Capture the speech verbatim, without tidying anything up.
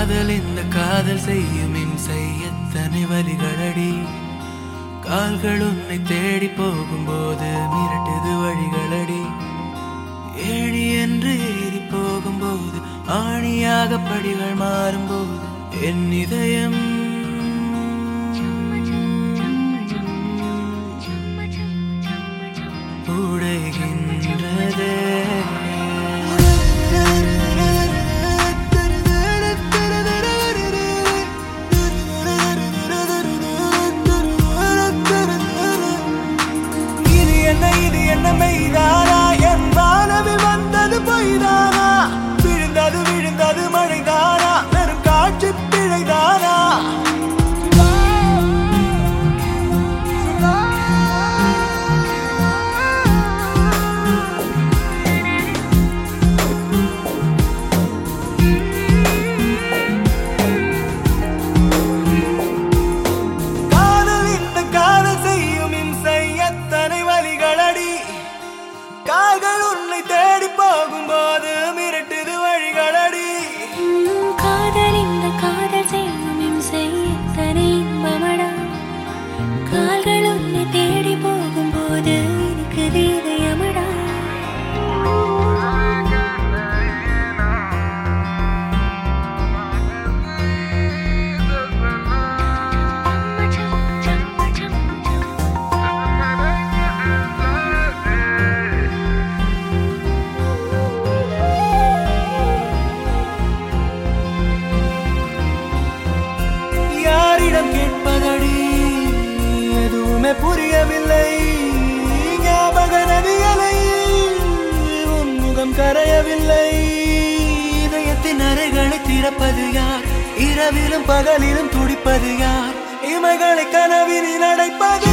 காதல் இந்த காதல் செய்யும் இம்சை எத்தனை வழிகளடி. கால்கள் உன்னை தேடி போகும்போது மிரட்டுது வழிகளடி. ஏணி என்று ஏறி போகும்போது ஆணியாக படிகள் மாறும்போது என் இதயம் உடைகின்றதே. இது என்ன இது என்ன மெய்தானா? என் வானவில் வந்தது பொய்தானா? விழுந்தது விழுந்தது மழைதானா? வெறும் காட்சி பிழைதானா? கால்கள் உன்னை தேடி போகும்போது மிரட்டுது வழிகளடி. காதல் இந்த காதல் செய்யும் இம்சை எத்தனை இன்பமடா. கால்கள் உன்னை தேடி போகும்போது எனக்கு இதயமடா. கேட்பதடி எதுவுமே புரியவில்லை. ஞாபக நதிகளை உன் முகம் கரையவில்லை. இதயத்தின் அறைகளை திறப்பது யார்? இரவிலும் பகலிலும் துடிப்பது யார்? இமைகளை கனவினில் அடைப்பது